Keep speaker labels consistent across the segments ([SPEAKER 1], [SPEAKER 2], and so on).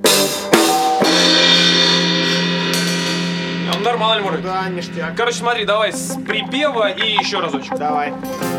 [SPEAKER 1] Нормально, Лемуры?
[SPEAKER 2] Да, ништяк.
[SPEAKER 1] Короче, смотри, давай с припева и еще разочек.
[SPEAKER 2] Давай.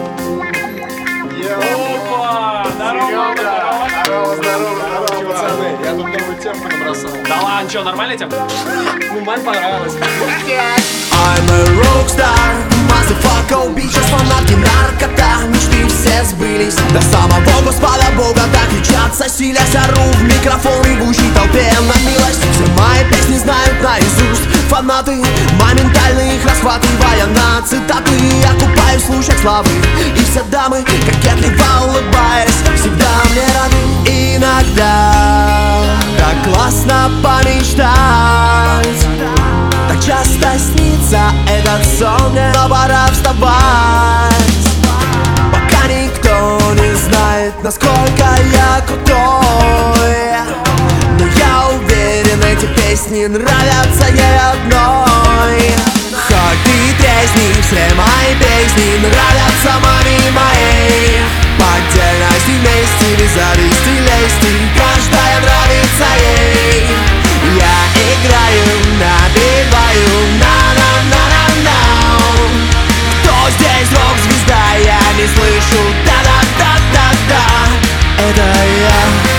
[SPEAKER 1] Опа! Здорово, здорово.
[SPEAKER 2] Здорово, пацаны. Я тут новую темку набросал.
[SPEAKER 1] Да ладно, что, нормальная тема? Ну, маме понравилось.
[SPEAKER 3] I'm a rockstar, motherfucker, bitches, фанатки наркота. Мечты все сбылись, до самого Господа Бога так кричатся, силясь, ору в микрофон ревущей толпе на милость. Все мои песни знают наизусть фанаты, моментально их расхватывая на цитаты. Я купаюсь в лучах славы, и все дамы, кокетливо улыбаясь, всегда мне рады. Иногда так классно помечтать, так часто снится этот сон мне, но пора вставать. Пока никто не знает, насколько я крутой, но я уверен, эти песни нравятся ей одной. Хоть и тресни, все мои песни нравятся маме моей. По отдельности, вместе, без зависти, лести, каждая нравится ей. Я играю, напеваю, на-на-на-на-на. Кто здесь рок-звезда, я не слышу, да-да-да-да-да. Это я.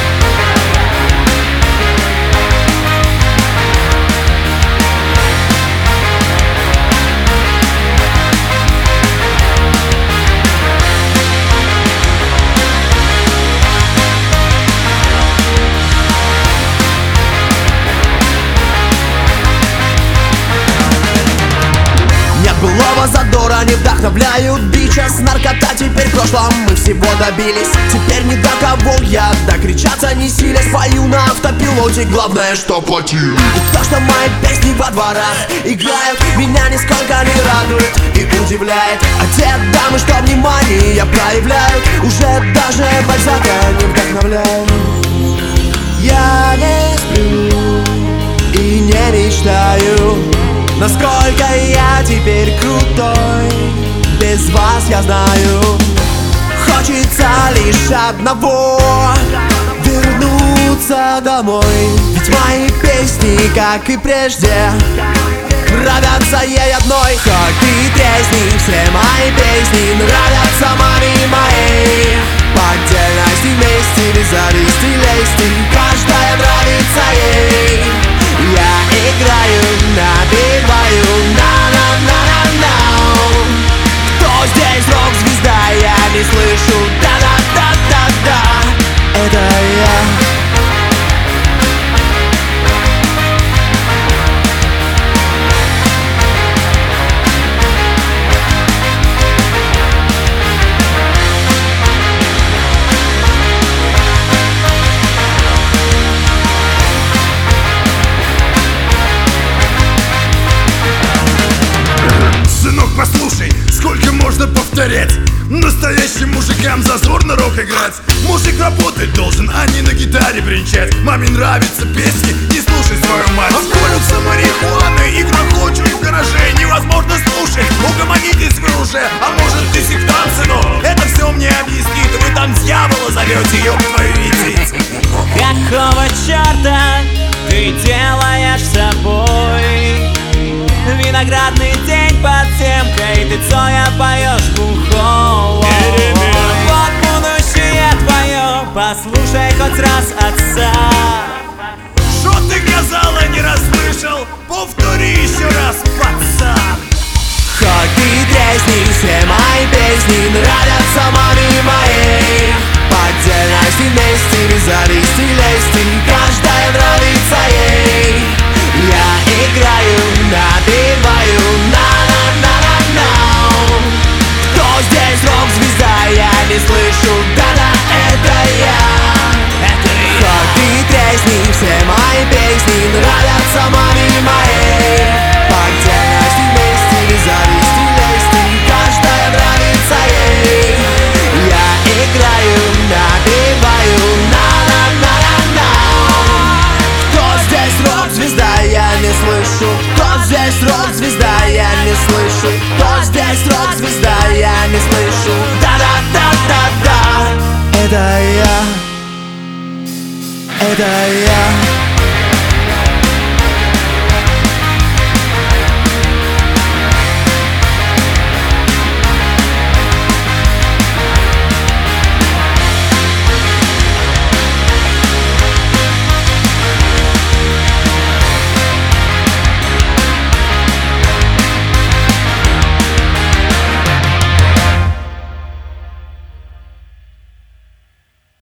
[SPEAKER 3] Былого задора не вдохновляют бичес. Наркота теперь в прошлом, мы всего добились. Теперь ни до кого я докричаться не силясь. Пою на автопилоте, главное, что платил. И то, что мои песни во дворах играют, меня нисколько не радует и удивляет. А те дамы, что внимание проявляют, уже даже Бальзака не вдохновляют. Я не сплю и не мечтаю, насколько я теперь крутой. Без вас я знаю, хочется лишь одного — вернуться домой. Ведь мои песни, как и прежде, нравятся ей одной. Хоть и тресни, все мои песни нравятся маме моей. По отдельности, вместе, без зависти, лести, каждая нравится ей. Я играю, напеваю, на-на-на-на-на. Кто здесь рок-звезда, я не слышу, да-да-да-да-да. Это я.
[SPEAKER 4] Послушай, сколько можно повторять? Настоящим мужикам зазорно рок играть. Мужик работать должен, а не на гитаре бренчать. Маме нравятся песни, не слушай свою мать. Колются марихуаны и грохочут в гараже. Невозможно слушать, угомонитесь вы уже. А может ты сектант, сынок? Это все мне объяснит. Вы там дьявола зовете, ёб твою идите.
[SPEAKER 5] Какого черта ты делаешь с собой? Виноградный день под темкой, ты Цоя поешь бухой. Вот будущее твое, послушай хоть раз отца.
[SPEAKER 4] Что ты казала, не расслышал? Повтори еще раз, пацан.
[SPEAKER 3] Хоть и тресни, все мои песни нравятся маме моей. По отдельности, вместе, без зависти, лести, каждая нравится ей. Я играю, напеваю, на-на-на-на-на. Кто здесь рок-звезда, я не слышу, да-да, это я. Хоть и тресни, все мои песни нравятся маме моей. По отдельности, вместе, без зависти, лести, каждая нравится ей. Я играю, напеваю, на-на-на-на-на. Кто здесь рок-звезда, я не слышу. Кто здесь рок-звезда, я не слышу. Кто здесь рок-звезда, я не слышу. Да-да-да-да-да. Это я. Это я.